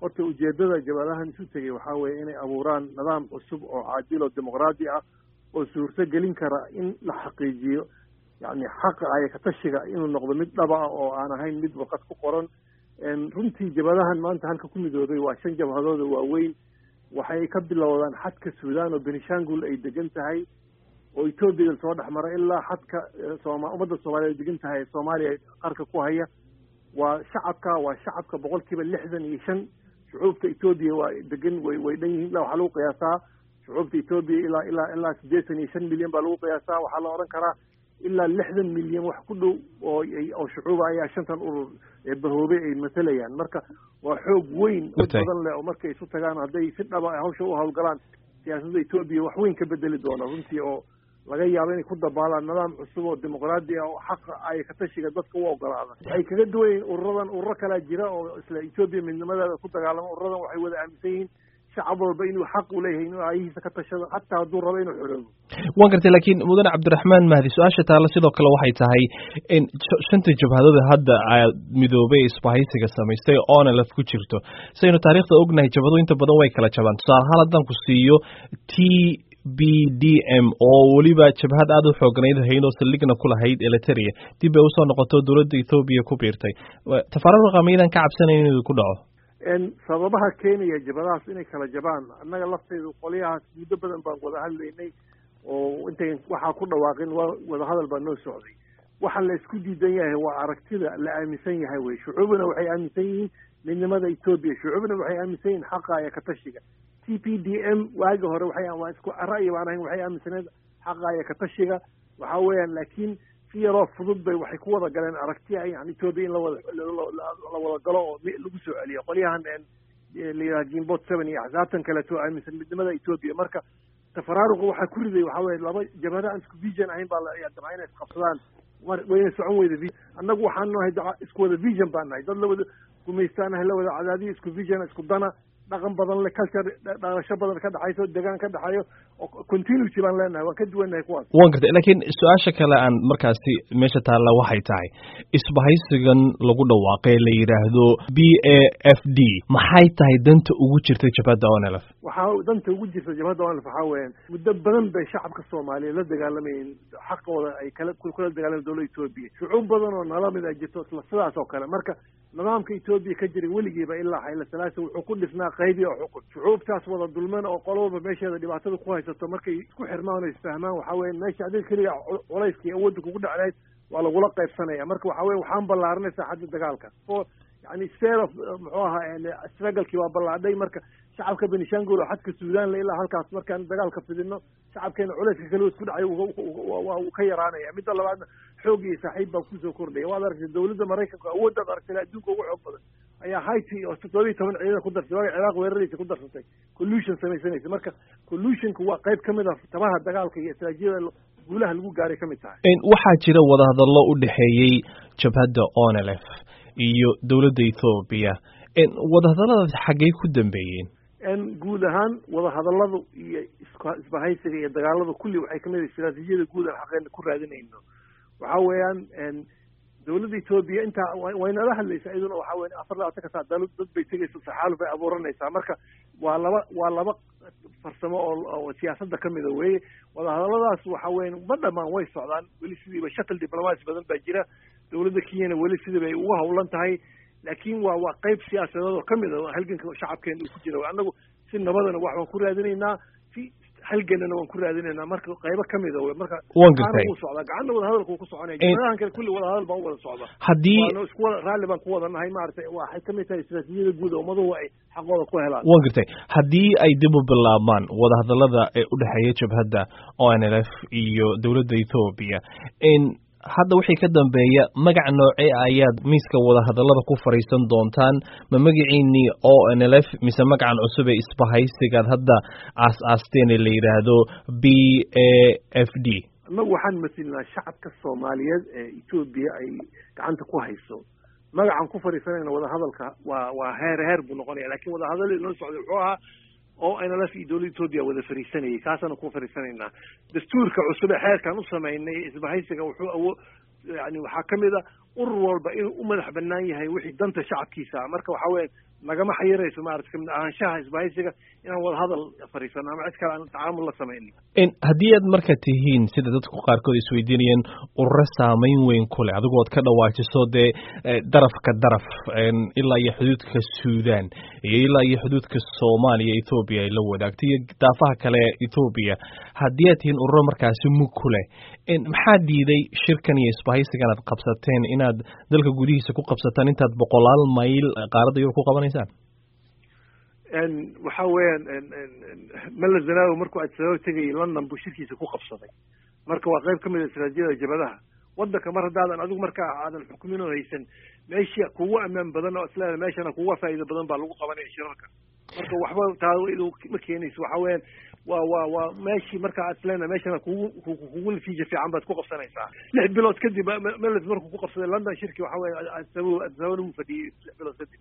horta ujeedada jabadahan isu tegay waxaa weeye inay abuuraan nidaam cusub oo caadil oo dimuqraadi ah oo suurto gelin kara in la xaqiijiyo yani xaqa ay ka tashiga inuu noqdo mid dhaba ah oo aan ahayn mid waqad ku qoran runtii jabadahan maanta halka ku midooday waa 5 jabhadood oo waaweyn waxay ka bilowdaan xadka Suudaan oo Benishangul ay degan tahay oo Itoobiya soo dhaxmara ilaa xadka ummadda Soomaaliyeed degan tahay Soomaaliya qarka ku haya waa shacabka boqolkiiba 65 shucuubta Itoobiya waa degan way dhan yihiin waxa lagu qiyaasaa shucuubta Itoobiya ilaa 85 milyan baa lagu qiyaasaa waxa la oran karaa ilaa 60 milyan wax ku dhow oo shucuub ayaa shantan urur ee bahoobay ay matalayaan marka waa xoog weyn oo badan leh oo markay isu tagaan haday si dhaba ah hawsha u hawlgalaan siyaasadda Itoobiya wax weyn ka bedeli doona runtii oo laga yaabo inay ku dabaalaan nidaam cusub oo dimuqraadi ah oo xaq ay ka tashiga dadka u ogolaada ay kaga duwayeen ururo kala jira oo isla Itoobiya midnimadeeda ku dagaalamo ururadan waxay wada aaminsan yihiin shacab walba inuu xaq u leeyahay inuu ayhiisa ka tashado hatta hadduu rabo inuu xoroobo waan gartay laakiin mudane Cabdiraxmaan Mahdi su'aasha taala sidoo kale waxay tahay in shanta jabhadood hadda midoobay isbahaysiga samaystay oo NLF ku jirto saynu taariikhda ognahay jabhado inta badan way kala jabaan tusaale hadan ku siiyo BDM oo waliba jabhad aad u xooganayd hayno saldhigna ku lahayd Eritrea dib ay u soo noqoto dawladda Ethiopia ku biirtay tafaruq qamiidan ka cabsanayn inuu ku dhaco sababaha Kenya jabadaas inay kala jabaan annaga lafteedu qoliyahaas muddo badan baan wada hadlaynay oo intay waxa ku dhawaaqin wada hadal baan noo socday waxa la isku diidan yahay waa aragtida la aaminsan yahay way shucuubna waxay aaminsan yihiin midnimada Ethiopia shucuubna waxay aaminsan yihiin xaqa ay ka tashiga TPDM waaga hore waxay isku ra'yi baan ahayn waxay aaminsaneen xaqa ay ka tashiga waxa weeyaan laakiin si yaroo fudud bay waxay ku wada galeen aragtiya yani Ethiopia in la wada galo oo lagu soo celiyo qoliyahan la Gimbot 7 iyo axsaabtan kale oo aaminsan midnimada Ethiopia marka tafaraaruq waxa ku riday waxa weeye laba jabhada aan isku vision ahayn baa la damcayna isqabsadaan wayna socon weyda annagu waxaan nahay isku wada vision baan nahay dad la wada gumaystaanahay la wada cadaadiyo isku vision isku dana dhaqan badan le culture dhalasho badan ka dhaxayso deegaan ka dhaxayo continuity baan leenahay waan ka duwanahay kuwaas waan gartay laakiin su'aasha kale aan markaasi meesha taala waxay tahay isbahaysigan lagu dhawaaqay la yiraahdo BAFD maxay tahay danta ugu jirtay jabhadda ONLF waxa danta ugu jirtay jabhadda ONLF waxa weeyaan muddo badan bay shacabka Soomaaliyeed la dagaalamayeen xaqooda ay kula dagaalameen dawladda Itoobiya shucuub badan oo nala mid ah jirto sidaas oo kale marka nidaamka Itoobiya ka jiray weligiiba ilaa hayla salaasa wuxuu ku dhisnaa qaybi oo xukun shucuubtaas wada dulman oo qolowba meesheeda dhibaatada ku haysato markay isku xirmaan oo isfahmaan waxa weeye meesha adiga kaliya culayskii awoodda kugu dhacday waa lagula qaybsanaya marka waxa weeye waxaan ballaaranay saaxadda dagaalka oo yani sphere of muxuu ahaa struggle-kii waa ballaadhay marka shacabka Benishangul oo xadka Suudaan la ilaa halkaas markaan dagaalka fidino shacabkeena culayska kale isku dhacay waa ka yaraanaya midda labaadna xoog iyo saaxiib baa ku soo kordhaya waad aragtay dawladda Mareykanka awoodda aragtay adduunka ugu xoog badan ayaa Haiti oo 17 ciidan ku darsatay waa Iraq weeraraysa ku darsatay collusion samaysanaysa marka collusionku waa qayb kamid ah tabaha dagaalka iyo istaraatiijiyada guulaha lagu gaaray kamid tahay waxaa jira wada hadallo u dhaxeeyay jabhadda ONLF iyo dawladda Ethiopia wada hadallada xagee ku dambeeyeen guud ahaan wada hadalladu iyo isbahaysiga iyo dagaalada kulli waxay kamid yihiin istaraatiijiyada guud aan xaqeena ku raadinayno waxa weeyaan dawladda Ethiopia inta wayna la hadlaysaa iyaduna waxa weeyaan 24 saac dad bay tagaysaa saxaaluf ay abuuranaysaa marka waa laba farsamo oo siyaasadda kamid ah weeye wada hadalladaas waxa weeyaan ma dhamaan way socdaan weli sidiiba shakal diblomaasi badan baa jira dawladda Kenya weli sidii bay ugu hawlan tahay laakiin waa qayb siyaasadeed oo kamid ah halganka shacabkeena uu ku jiro anagu si nabadana wax waan ku raadinaynaa si halganana waan ku raadinaynaa marka qaybo kamid ah marka waan uu socda gacan wada hadalku ku soconaya jamaadahan kale kulli wada hadal baa wada socda hadii isku raali baan ku wada nahay maartay waxay kamid tahay istaraatiijiyada guud oo ummadu ay xaqooda ku helaan waan gartay hadii ay dib u bilaabmaan wada hadallada ee u dhaxeeya jabhadda ONLF iyo dawladda Ethiopia hadda wixii ka dambeeya magac noocee ayaad miiska wada hadallada ku fariisan doontaan ma magaciini ONLF mise magacan cusub ee isbahaysiga hadda aas-aasteen la yiraahdo BAFD annagu waxaan masilnaa shacabka Soomaaliyeed ee Ethiopia ay gacanta ku hayso magacan ku fariisanayna wada hadalka waa heer buu noqonaya laakiin wada hadalada noo socday wuxuu ahaa oo NLF iyo dawladda Ethiopia wada fariisanayay kaasana ku fariisanaynaa dastuurka cusub ee xeerkan u sameynay isbahaysiga wuxuu yani waxa kamid ah urur walba inuu u madax banaan yahay wixii danta shacabkiisa marka waxa weeye nagama xayirayso maaragtay kamid ahaanshaha isbahaysiga inaan wada hadal fariisano ama cid kale aan tacaamul la samaynin. haddii aad marka tihiin sida dadku qaarkood isweydiinayeen ururo saameyn weyn ku leh adigoo ad ka dhawaajiso dee darafka daraf ilaa iyo xuduudka suudaan iyo ilaa iyo xuduudka soomaaliya ethoobiya ay la wadaagto iyo daafaha kale ethoobiya haddii aad tihiin ururo markaasi mug ku leh maxaa diiday shirkan iyo isbahaysigan aad qabsateen inaad dalka gudihiisa ku qabsataan intaad 100 mayl qaaradda Yurub ku qabanaysaan? waxa weeyaan Mala Zanaawi markuu adsoo tagay London buu shirkiisa ku qabsaday marka waa qayb kamid ah istiraatiijiyada jabadaha wadanka mar haddaadan adigu marka aadan xukumin oo haysan meesha kuwa ammaan badan oo islaam meeshana kuwa faa'iido badan baa lagu qabanaya shirarka marka waxba taa ma keenayso waxa weeyaan waa meeshii marka aad islaam meeshana kugu natiijo fiican baad ku qabsanaysaa 6 bilood kadib Mala markuu ku qabsaday London shirki waxa weeyaan adsoo fadhiyay 6 bilood kadib